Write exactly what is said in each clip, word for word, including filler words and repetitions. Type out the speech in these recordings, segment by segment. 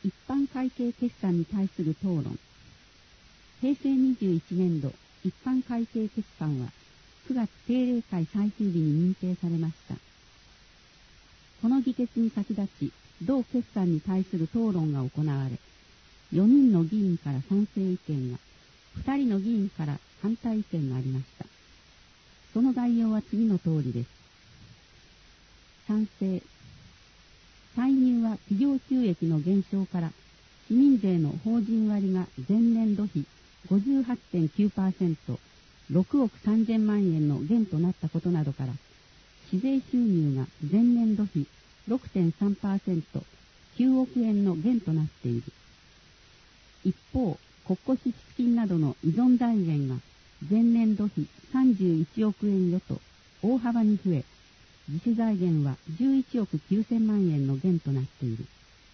一般会計決算に対する討論。平成にじゅういちねん度一般会計決算はくがつ定例会最終日に認定されました。この議決に先立ち、同決算に対する討論が行われ、よにんの議員から賛成意見が、ふたりの議員から反対意見がありました。その概要は次の通りです。賛成。歳入は企業収益の減少から市民税の法人割が前年度比 ごじゅうはちてんきゅうパーセント、ろくおくさんぜんまんえんの減となったことなどから、市税収入が前年度比 ろくてんさんパーセント、きゅうおくえんの減となっている。一方、国庫支出金などの依存財源が前年度比さんじゅういちおくえんよと大幅に増え、自主財源はじゅういちおくきゅうせんまんえんの減となっている。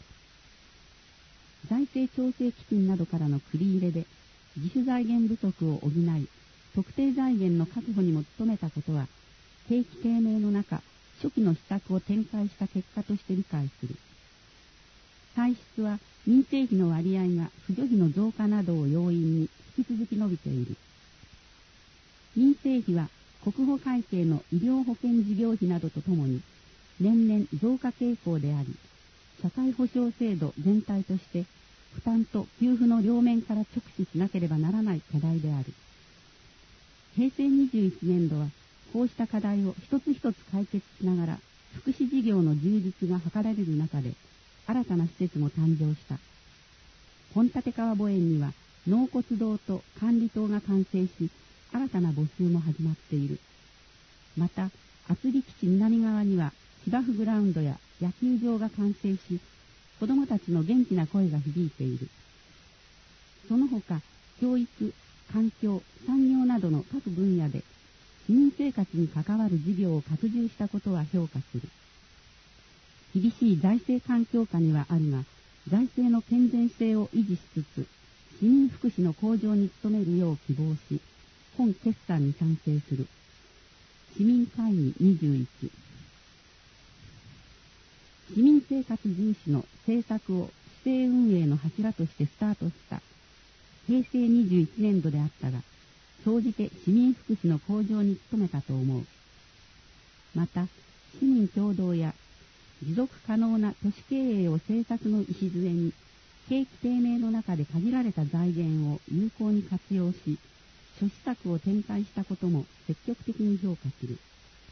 財政調整基金などからの繰り入れで自主財源不足を補い、特定財源の確保にも努めたことは、景気低迷の中、初期の施策を展開した結果として理解する。歳出は民生費の割合が扶助費の増加などを要因に引き続き伸びている。民生費は国保会計の医療保険事業費などとともに年々増加傾向であり、社会保障制度全体として負担と給付の両面から直視しなければならない課題である。平成にじゅういちねん度はこうした課題を一つ一つ解決しながら福祉事業の充実が図られる中で新たな施設も誕生した。本立川墓園には納骨堂と管理棟が完成し、新たな募集も始まっている。また、厚木基地南側には芝生グラウンドや野球場が完成し、子どもたちの元気な声が響いている。その他、教育、環境、産業などの各分野で市民生活に関わる事業を拡充したことは評価する。厳しい財政環境下にはあるが、財政の健全性を維持しつつ、市民福祉の向上に努めるよう希望し、本決算に賛成する。市民会議にじゅういち。市民生活重視の政策を市政運営の柱としてスタートした平成にじゅういちねん度であったが、総じて市民福祉の向上に努めたと思う。また、市民共同や持続可能な都市経営を政策の礎に、景気低迷の中で限られた財源を有効に活用し、諸施策を展開したことも積極的に評価する。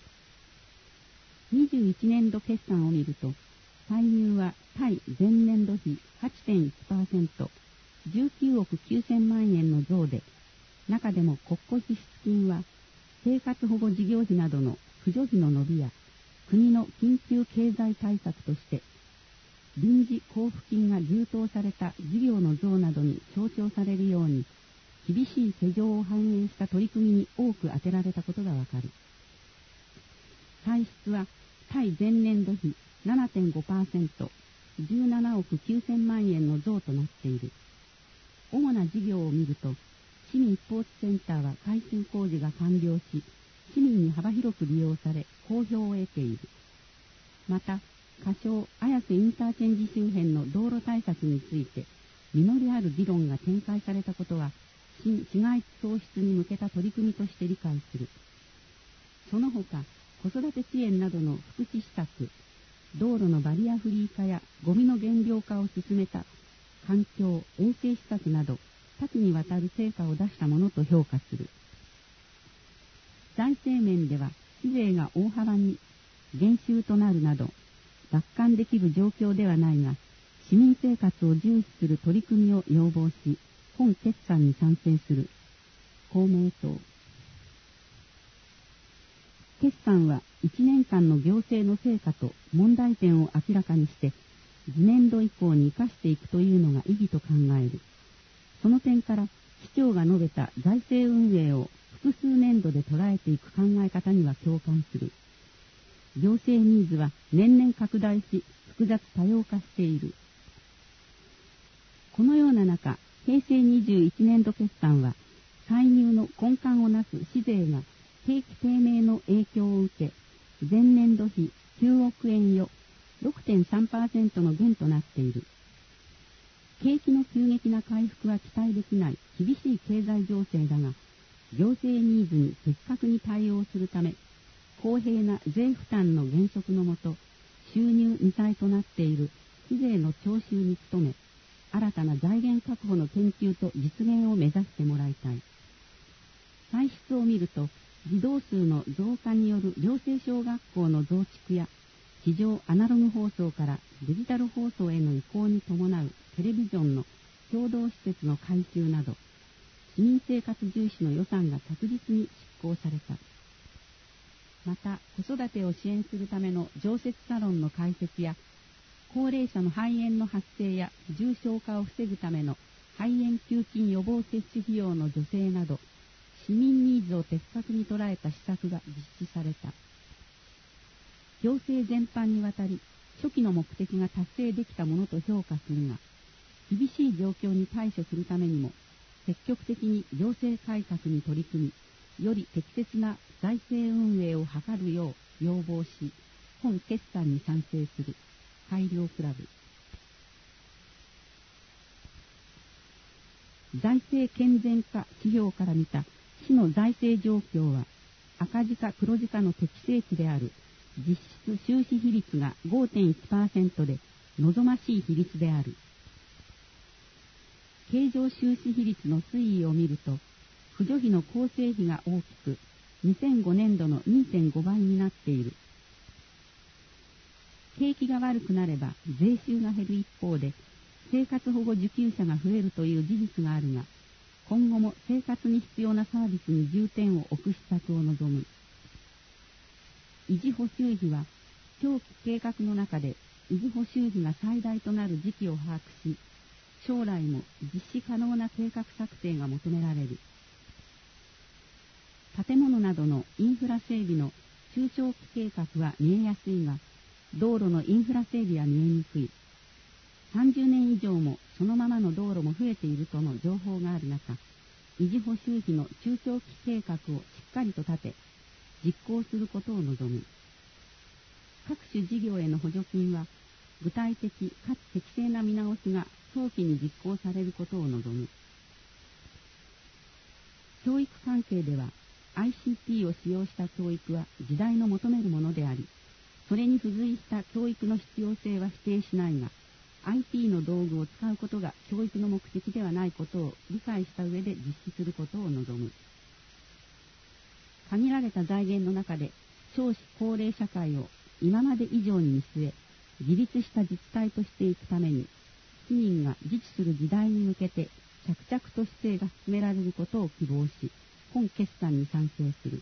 にじゅういちねん度決算を見ると、歳入は対前年度比 はちてんいちパーセント、じゅうきゅうおくきゅうせんまんえんの増で、中でも国庫支出金は生活保護事業費などの扶助費の伸びや、国の緊急経済対策として臨時交付金が充当された事業の増などに象徴されるように、厳しい世情を反映した取り組みに多く充てられたことがわかる。歳出は対前年度比 ななてんごパーセント、じゅうななおくきゅうせんまんえんの増となっている。主な事業を見ると、市民スポーツセンターは改修工事が完了し、市民に幅広く利用され、好評を得ている。また、仮称綾瀬インターチェンジ周辺の道路対策について、実りある議論が展開されたことは、新市街地創出に向けた取り組みとして理解する。その他、子育て支援などの福祉施策、道路のバリアフリー化やゴミの減量化を進めた環境、衛生施策など、多岐にわたる成果を出したものと評価する。財政面では、市税が大幅に減収となるなど、楽観できる状況ではないが、市民生活を重視する取り組みを要望し、本決算に賛成する。公明党。決算はいちねんかんの行政の成果と問題点を明らかにして、次年度以降に生かしていくというのが意義と考える。その点から、市長が述べた財政運営を複数年度で捉えていく考え方には共感する。行政ニーズは年々拡大し、複雑多様化している。このような中、平成にじゅういちねん度決算は、歳入の根幹をなす市税が景気低迷の影響を受け、前年度比きゅうおくえんよ、ろくてんさんパーセント の減となっている。 景気の急激な回復は期待できない厳しい経済情勢だが、行政ニーズに的確に対応するため、公平な税負担の原則のもと、収入二体となっている非税の徴収に努め、新たな財源確保の研究と実現を目指してもらいたい。歳出を見ると、児童数の増加による寮生小学校の増築や、地上アナログ放送からデジタル放送への移行に伴うテレビジョンの共同施設の改修など、市民生活重視の予算が着実に執行された。また、子育てを支援するための常設サロンの開設や、高齢者の肺炎の発生や重症化を防ぐための肺炎球菌予防接種費用の助成など、市民ニーズを的確に捉えた施策が実施された。行政全般にわたり、初期の目的が達成できたものと評価するが、厳しい状況に対処するためにも、積極的に行政改革に取り組み、より適切な財政運営を図るよう要望し、本決算に賛成する。改良クラブ。財政健全化指標から見た市の財政状況は、赤字か黒字かの適正値である実質収支比率が ごてんいちパーセント で望ましい比率である。経常収支比率の推移を見ると、扶助費の構成比が大きく、にせんごねんどの にてんごばいになっている。景気が悪くなれば税収が減る一方で、生活保護受給者が増えるという事実があるが、今後も生活に必要なサービスに重点を置く施策を望む。維持補修費は、長期計画の中で維持補修費が最大となる時期を把握し、将来も実施可能な計画策定が求められる。建物などのインフラ整備の中長期計画は見えやすいが、道路のインフラ整備は見えにくい。さんじゅうねん以上もそのままの道路も増えているとの情報がある中、維持補修費の中長期計画をしっかりと立て、実行することを望む。各種事業への補助金は、具体的かつ適正な見直しが早期に実行されることを望む。教育関係では、アイシーティー を使用した教育は時代の求めるものであり、それに付随した教育の必要性は否定しないが、アイティー の道具を使うことが教育の目的ではないことを理解した上で実施することを望む。限られた財源の中で少子高齢社会を今まで以上に見据え、自立した自治体としていくために、市民が自治する時代に向けて着々と姿勢が進められることを希望し、本決算に賛成する。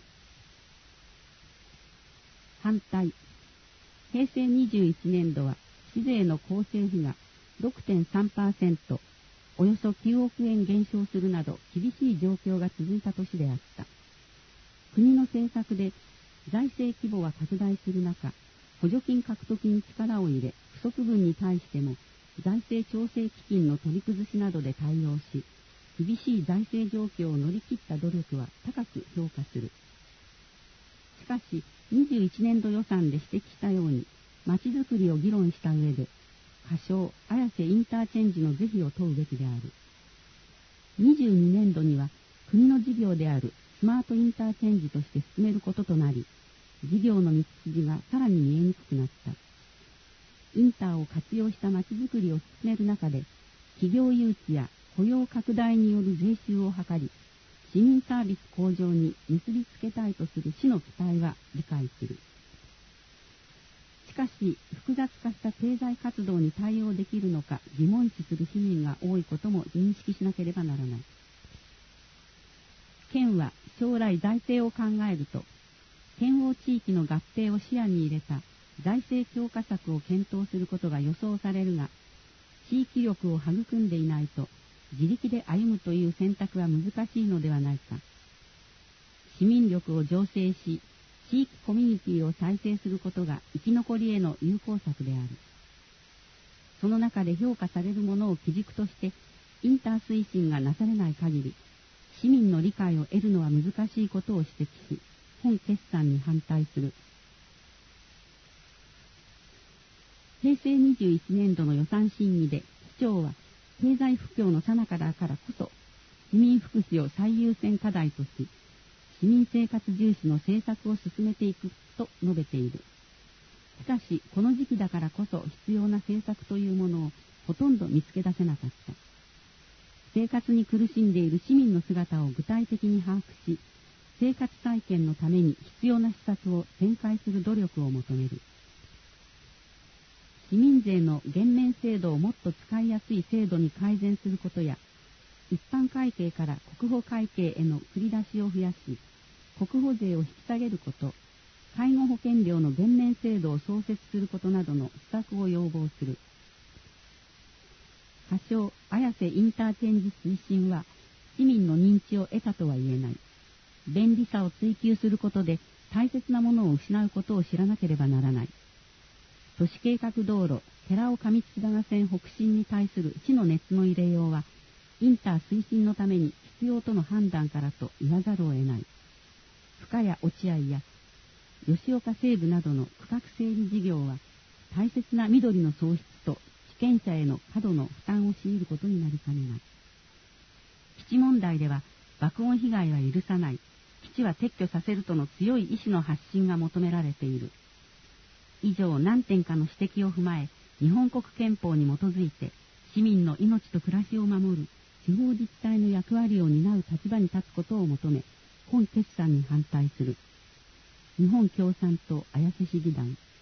反対。平成にじゅういちねんどは市税の構成費が ろくてんさんパーセント、およそきゅうおくえん減少するなど厳しい状況が続いた年であった。国の政策で財政規模は拡大する中、補助金獲得に力を入れ、不足分に対しても財政調整基金の取り崩しなどで対応し、厳しい財政状況を乗り切った努力は高く評価する。しかし、にじゅういちねんど予算で指摘したように、まちづくりを議論した上で、仮称綾瀬インターチェンジの是非を問うべきである。にじゅうにねんどには、国の事業であるスマートインターチェンジとして進めることとなり、事業の道筋がさらに見えにくくなった。インターを活用したまちづくりを進める中で、企業誘致や雇用拡大による税収を図り、市民サービス向上に結びつけたいとする市の期待は理解する。しかし、複雑化した経済活動に対応できるのか疑問視する市民が多いことも認識しなければならない。県は将来財政を考えると、県央地域の合併を視野に入れた財政強化策を検討することが予想されるが、地域力を育んでいないと自力で歩むという選択は難しいのではないか。市民力を醸成し、地域コミュニティを再生することが生き残りへの有効策である。その中で評価されるものを基軸としてインター推進がなされない限り、市民の理解を得るのは難しいことを指摘し、本決算に反対する。平成にじゅういちねんどの予算審議で市長は、 経済不況の最中だからこそ、市民福祉を最優先課題とし、市民生活重視の政策を進めていくと述べている。しかし、この時期だからこそ必要な政策というものをほとんど見つけ出せなかった。生活に苦しんでいる市民の姿を具体的に把握し、生活再建のために必要な施策を展開する努力を求める。市民税の減免制度をもっと使いやすい制度に改善することや、一般会計から国保会計への繰り出しを増やし、国保税を引き下げること、介護保険料の減免制度を創設することなどの施策を要望する。仮称綾瀬インターチェンジ推進は市民の認知を得たとは言えない。便利さを追求することで大切なものを失うことを知らなければならない。都市計画道路寺尾上土長線北進に対する市の熱の入れようは、インター推進のために必要との判断からと言わざるを得ない。深谷落合や吉岡西部などの区画整理事業は、大切な緑の創出と地権者への過度の負担を強いることになりかねない。基地問題では爆音被害は許さない、基地は撤去させるとの強い意志の発信が求められている。以上何点かの指摘を踏まえ、日本国憲法に基づいて市民の命と暮らしを守る地方自治体の役割を担う立場に立つことを求め、本決算に反対する。日本共産党綾瀬市議団。